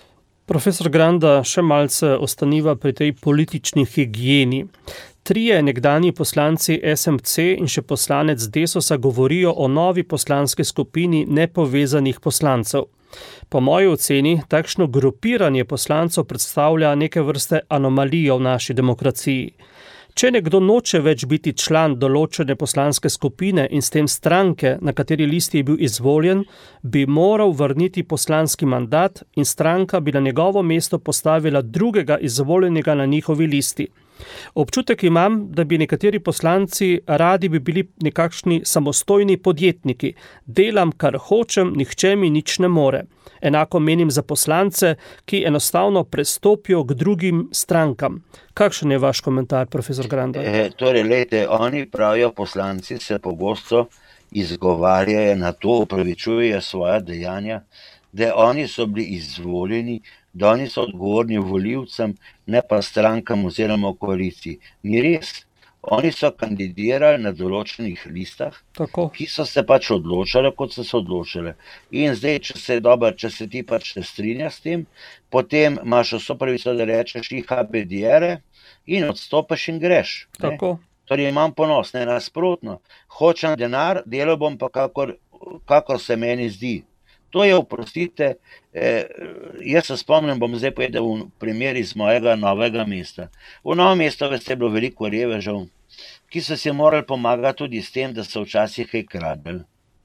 Profesor Granda, še malce ostaniva pri tej politični higieni. Trije nekdanji poslanci es em ce in še poslanec Desusa govorijo o novi poslanski skupini nepovezanih poslancev. Po moji oceni, takšno grupiranje poslancev predstavlja neke vrste anomalijo v naši demokraciji. Če nekdo noče več biti član določene poslanske skupine in s tem stranke, na kateri listi je bil izvoljen, bi moral vrniti poslanski mandat in stranka bi na njegovo mesto postavila drugega izvoljenega na njihovi listi. Občutek imam, da bi nekateri poslanci radi bi bili nekakšni samostojni podjetniki. Delam, kar hočem, nihče mi nič ne more. Enako menim za poslance, ki enostavno prestopijo k drugim strankam. Kakšen je vaš komentar, profesor Granda? E, torej, lejte, oni pravijo, poslanci se pogosto izgovarjajo na to, opravičujejo svoja dejanja, da oni so bili izvoljeni, da oni so odgovorni volivcem, ne pa strankam oziroma koaliciji. Ni res. Oni so kandidirali na določenih listah, Tako. ki so se pač odločale, kot so se odločile. In zdaj, če se, dober, če se ti pač ne strinja s tem, potem imaš vso pravico, da rečeš jih abediere in odstopiš in greš. Ne? Tako. Torej imam ponos, ne nasprotno. Hočem denar, delal bom pa kakor, kakor se meni zdi. To je, oprostite, eh, jaz se spomnim, bom zdaj povedal v primer iz mojega Novega mesta. V Novem mestu veste, je bilo veliko revežev, ki so si morali pomagati tudi s tem, da so včasih kaj kradli.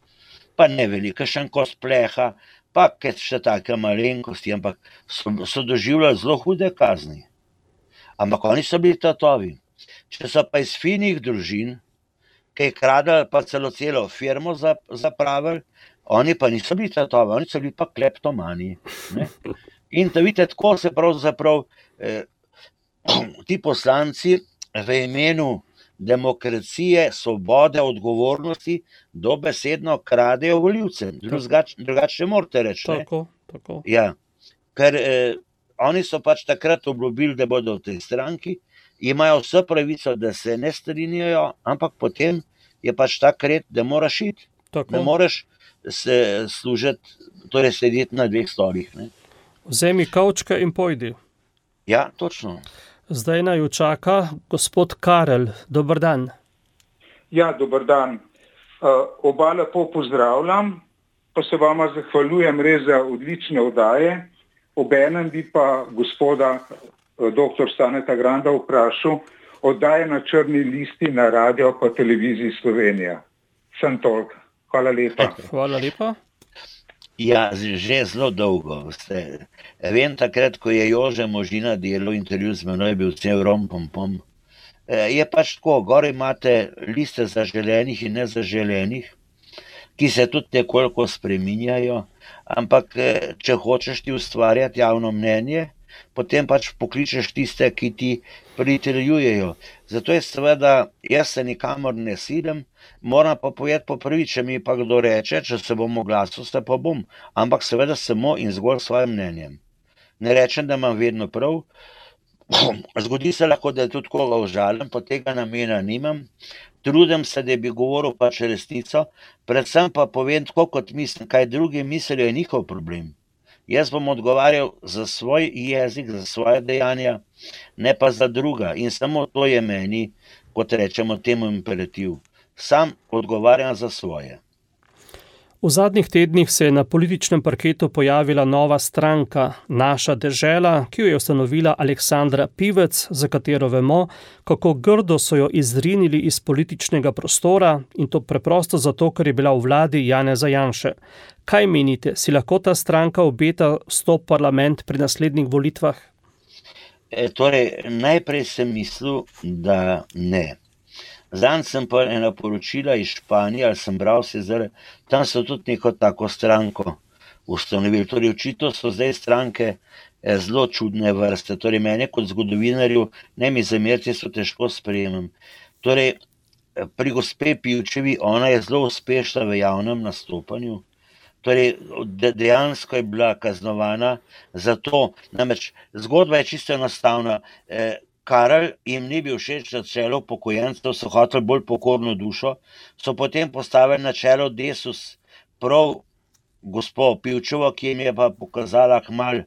Pa ne velika, še kos pleha, pa kaj še take malenkosti, ampak so, so doživljali zelo hude kazni. Ampak oni so bili tatovi. Če so pa iz finih družin, kaj kradli, pa celo celo firmo zapravili, oni pa niso bili tatovi, oni so bili pa kleptomani. Ne? In da vidite, tako se pravzaprav eh, ti poslanci v imenu demokracije, svobode, odgovornosti dobesedno kradejo volivcem. Drugače drugač ne morate reči. Tako, tako. Ja, ker eh, oni so pač takrat obljubili, da bodo v tej stranki, imajo vso pravico, da se ne strinjajo, ampak potem je pač tak red, da moraš iti. Tako. Ne moreš se služiti, torej sedeti na dveh stolih. Ne? Vzemi kavčke in pojdi. Ja, točno. Zdaj naju čaka gospod Karel. Dober dan. Ja, dober dan. Uh, oba lepo pozdravljam, pa se vama zahvaljujem res za odlične oddaje. Obenem bi pa gospoda uh, doktor Staneta Granda vprašal, oddaje na črni listi na radio pa televiziji Slovenija. Sem toliko. Hvala lepa. Hvala lepa. Ja, že zelo dolgo. Ste. Vem takrat, ko je Jože Možina delal intervju z menoj, je bil cel rompompom. Je pač tako, gor imate liste zaželenih in nezaželenih, ki se tudi nekoliko spreminjajo, ampak če hočeš ti ustvarjati javno mnenje, potem pač pokličeš tiste, ki ti pritrjujejo. Zato je seveda, jaz se nikamor ne silim, moram pa povedati po prvi, če mi pa kdo reče, če se bom oglasil, se pa bom, ampak seveda samo in zgolj svojim mnenjem. Ne rečem, da imam vedno prav, zgodi se lahko, da tudi koga užalim, pa tega namena nimam, trudim se, da bi govoril pač resnico, predvsem pa povem tako, kot mislim, kaj drugi mislijo, je njihov problem. Jaz bom odgovarjal za svoj jezik, za svoje dejanja, ne pa za druga. In samo to je meni, kot rečemo temu imperativ. Sam odgovarjam za svoje. V zadnjih tednih se je na političnem parketu pojavila nova stranka Naša dežela, ki jo je ustanovila Aleksandra Pivec, za katero vemo, kako grdo so jo izrinili iz političnega prostora in to preprosto zato, ker je bila v vladi Janeza Janše. Kaj menite, si lahko ta stranka obeta vstop v parlament pri naslednjih volitvah? E, torej, najprej sem mislil, da ne. Zanj sem pa ena poročila iz Španije, ali sem bral se zdaj, tam so tudi neko tako stranko ustanovili. Torej, očitno so zdaj stranke zelo čudne vrste. Torej, mene kot zgodovinarju, ne mi zameriti, so težko sprejemam. Torej, pri gospe Pivčevi, ona je zelo uspešna v javnem nastopanju. Torej, dejansko je bila kaznovana za to, namreč zgodba je čisto enostavna. Karel jim ni bil všeč na čelo upokojencev, so hoteli bolj pokorno dušo, so potem postavili na čelo Desus prav gospo Pivčevo, ki jim je pa pokazala kmalu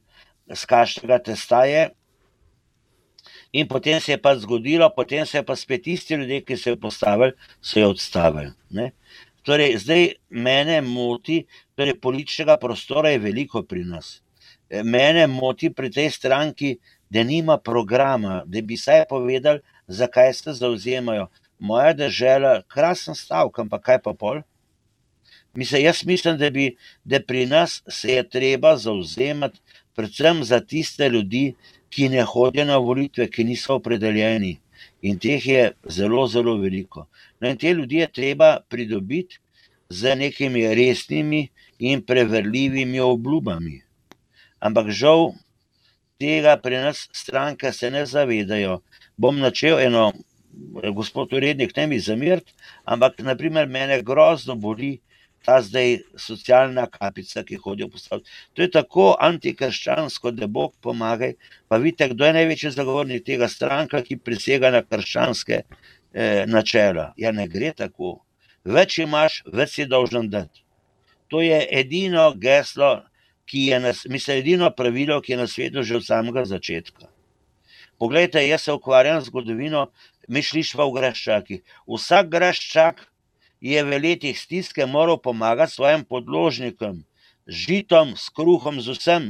z kakšnega testa je. In potem se je pa zgodilo, potem se je pa spet tisti ljudje, ki so jo postavili, so jo odstavili. Ne? Torej, zdaj mene moti, torej političnega prostora je veliko pri nas. Mene moti pri tej stranki, da nima programa, da bi saj povedali, zakaj se zauzemajo. Moja dežela, krasen stavek, ampak kaj pa pol? Mislim, jaz mislim, da, bi, da pri nas se je treba zauzemati predvsem za tiste ljudi, ki ne hodijo na volitve, ki niso opredeljeni. In teh je zelo, zelo veliko. No in te ljudi je treba pridobiti z nekimi resnimi in preverljivimi obljubami. Ampak žal tega pri nas stranke se ne zavedajo. Bom načel eno, gospod urednik, ne mi zameriti, ampak naprimer mene grozno boli ta zdaj socialna kapica, ki hodijo postaviti. To je tako antikrščansko, da Bog pomagaj. Pa vidite, kdo je največji zagovornik tega stranka, ki prisega na krščanske eh, načela. Ja, ne gre tako. Več imaš, več si dolžen dati. To je edino geslo, ki je na, mislim, edino pravilo, ki je na svetu že od samega začetka. Poglejte, jaz se ukvarjam z zgodovino mišljištva v Graščakih. Vsak Graščak je v letih stiske moral pomagati svojim podložnikom, z žitom, s kruhom, z vsem.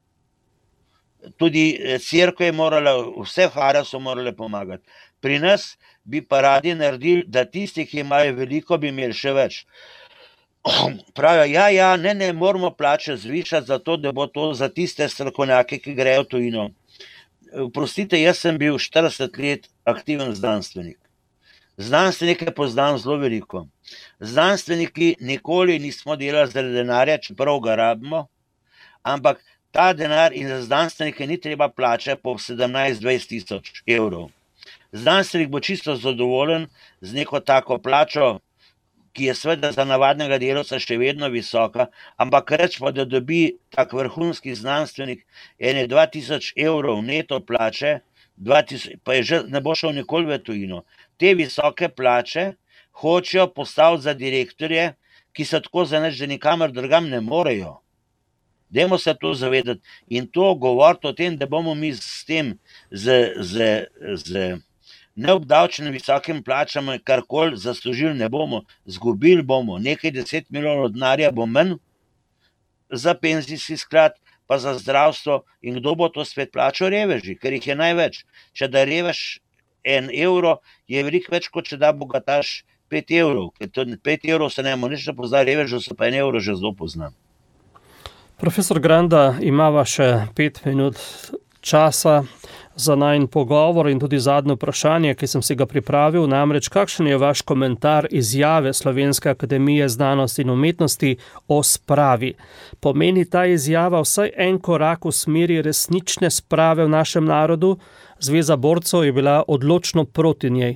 Tudi cerkev je morala, vse fare so morale pomagati. Pri nas bi pa radi naredili, da tisti, ki imajo veliko, bi imeli še več. Pravijo, ja, ja, ne, ne, moramo plače zvišati za to, da bo to za tiste strokovnjake, ki grejo v tujino. Prostite, jaz sem bil štirideset let aktiven znanstvenik. Znanstvenike poznam zelo veliko. Znanstveniki nikoli nismo delali zaradi denarja, čeprav ga rabimo, ampak ta denar in za znanstvenike ni treba plače po sedemnajst do dvajset tisoč evrov. Znanstvenik bo čisto zadovoljen z neko tako plačo, ki je seveda za navadnega delavca še vedno visoka, ampak reč pa, da dobi tak vrhunski znanstvenik ene dva tisoč evrov neto plače, dva tisoč, pa je že ne bo šel nikoli v tujino. Te visoke plače hočejo postaviti za direktorje, ki so tako za nič, da nikamor drugam ne morejo. Dajmo se to zavedati in to govoriti o tem, da bomo mi s tem, z, z, z neobdavčenim visokim plačami karkoli zaslužili ne bomo, zgubili bomo, nekaj deset milijonov denarja bo manj za penzijski sklad, pa za zdravstvo in kdo bo to spet plačal? Reveži, ker jih je največ. Če da revež en evro, je veliko več, kot če da bogataš pet evrov, ker to pet evrov se ne more nič ne pozna, revežu se pa en evro že zelo pozna. Profesor Granda, imava še pet minut časa za najin pogovor in tudi zadnje vprašanje, ki sem si ga pripravil, namreč kakšen je vaš komentar izjave Slovenske akademije znanosti in umetnosti o spravi? Pomeni ta izjava vsaj en korak v smeri resnične sprave v našem narodu? Zveza borcev je bila odločno proti njej.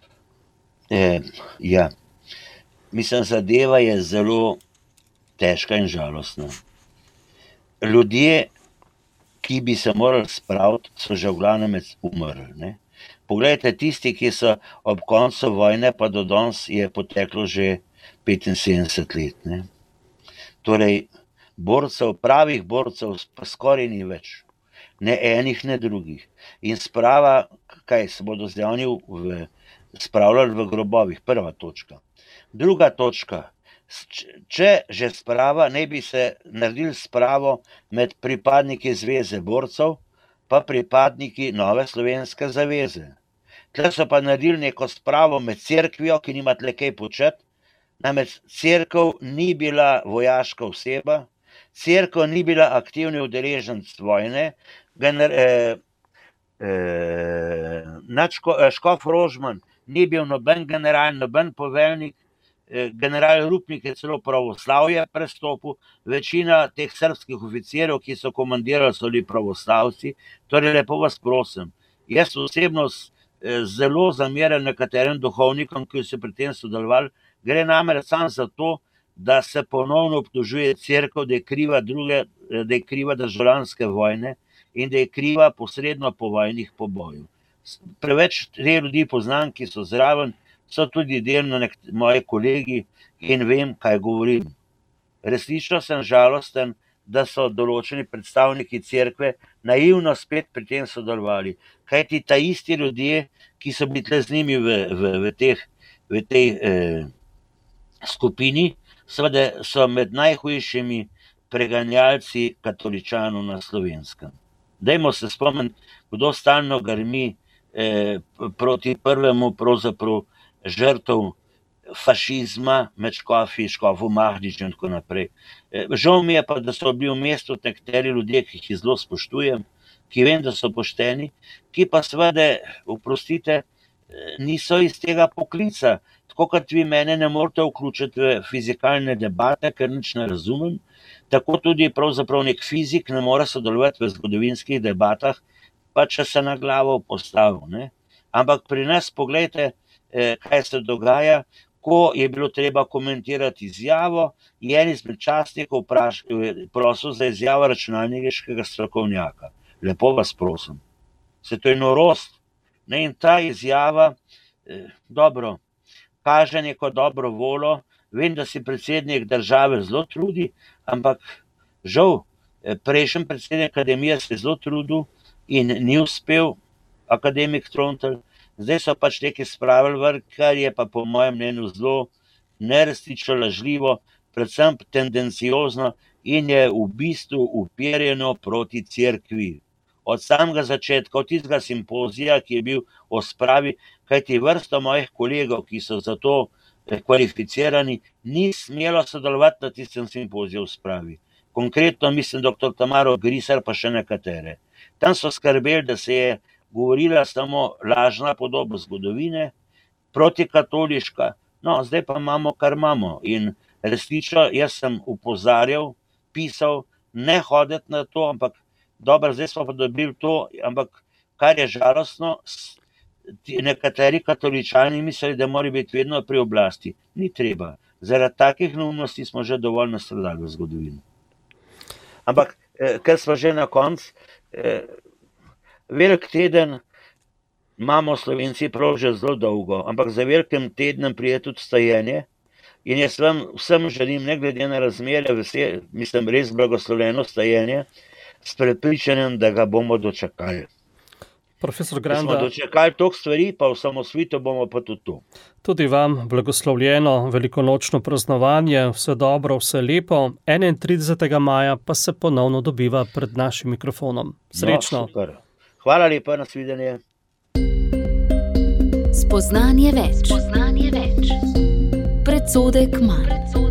E, ja, mislim, zadeva je zelo težka in žalostna. Ljudje, ki bi se morali spraviti, so že v glavnem umrli. Ne? Poglejte, tisti, ki so ob koncu vojne, pa do danes je poteklo že petinsedemdeset let. Ne? Torej, borcev, pravih borcev pa skoraj ni več. Ne enih, ne drugih. In sprava, kaj se bodo zdaj oni v, spravljali v grobovih, prva točka. Druga točka, če že sprava, ne bi se naredili spravo med pripadniki Zveze borcev, pa pripadniki Nove slovenske zaveze. Tle so pa naredili neko spravo med cerkvijo, ki nima tle kaj početi, namreč cerkev ni bila vojaška oseba, cerkev ni bila aktivni udeleženec vojne, gener, eh, eh, nadško, eh, škof Rožman ni bil noben general, noben poveljnik, general Rupnik je celo pravoslavje prestopil, večina teh srbskih oficirjev, ki so komandirali, so bili pravoslavci. Torej, lepo vas prosim, jaz osebno zelo zameram nekaterim duhovnikom, ki so pri tem sodelovali, gre namreč samo za to, da se ponovno obtožuje cerkev, da je kriva druge, da je kriva državljanske vojne in da je kriva posredno povojnih pobojev. Preveč te ljudi poznam, ki so zraven, so tudi delno nek moji kolegi in vem, kaj govorim. Resnično sem žalosten, da so določeni predstavniki cerkve naivno spet pri tem sodelovali. Kajti ta isti ljudje, ki so bili tle z njimi v, v, v, teh, v tej eh, skupini, seveda so med najhujšimi preganjalci katoličanov na Slovenskem. Dajmo se spomniti, kdo stalno grmi eh, proti prvemu pravzaprav žrtev fašizma med škofi, škofu Mahnič in tako naprej. Eh, žal mi je pa, da so bili v mestu nekateri ljudje, ki jih zelo spoštujem, ki vem, da so pošteni, ki pa seveda, oprostite, niso iz tega poklica. Tako kot vi mene ne morete vključiti v fizikalne debate, ker nič ne razumem, tako tudi pravzaprav nek fizik ne more sodelovati v zgodovinskih debatah, pa če se na glavo postavil. Ne? Ampak pri nas, poglejte, kaj se dogaja, ko je bilo treba komentirati izjavo, je en izmed častnikov prosil za izjavo računalniškega strokovnjaka. Lepo vas prosim. Se to je norost. Ne, in ta izjava, eh, dobro, kaže neko dobro voljo. Vem, da si predsednik države zelo trudi, ampak žal, prejšnji predsednik akademije se je zelo trudil in ni uspel, akademik Trontelj. Zdaj so pač nekaj spravili vrh, kar je pa po mojem mnenju zelo neresnično lažljivo, predvsem tendenciozno in je v bistvu uperjeno proti cerkvi. Od samega začetka, od tistega simpozija, ki je bil o spravi, kajti vrsto mojih kolegov, ki so za to kvalificirani, ni smelo sodelovati na tistem simpoziju o spravi. Konkretno mislim doktor Tamaro Grisar, pa še nekatere. Tam so skrbeli, da se je govorila samo lažna podoba zgodovine, protikatoliška, no, zdaj pa imamo, kar imamo. In resnično, jaz sem upozarjal, pisal, ne hoditi na to, ampak dobro, zdaj smo pa dobili to, ampak kar je žalostno, nekateri katoličani mislijo, da mora biti vedno pri oblasti. Ni treba. Zaradi takih neumnosti smo že dovolj nastradali v zgodovini. Ampak, ker smo že na koncu, velik teden imamo Slovenci prav že zelo dolgo, ampak za velikim tednom prije tudi stajenje in jaz vam vsem želim, ne glede na razmerje, vesel, mislim, res blagoslovljeno stajenje, s prepričanjem, da ga bomo dočakali. Profesor Granda, smo dočekali toliko stvari, pa v samosvito bomo pa tudi tu. Tudi vam blagoslovljeno velikonočno praznovanje, vse dobro, vse lepo. enaintridesetega maja pa se ponovno dobiva pred našim mikrofonom. Srečno. No, super. Hvala lepa, nasvidenje. Spoznanje več. Spoznanje več. Predsodek manj.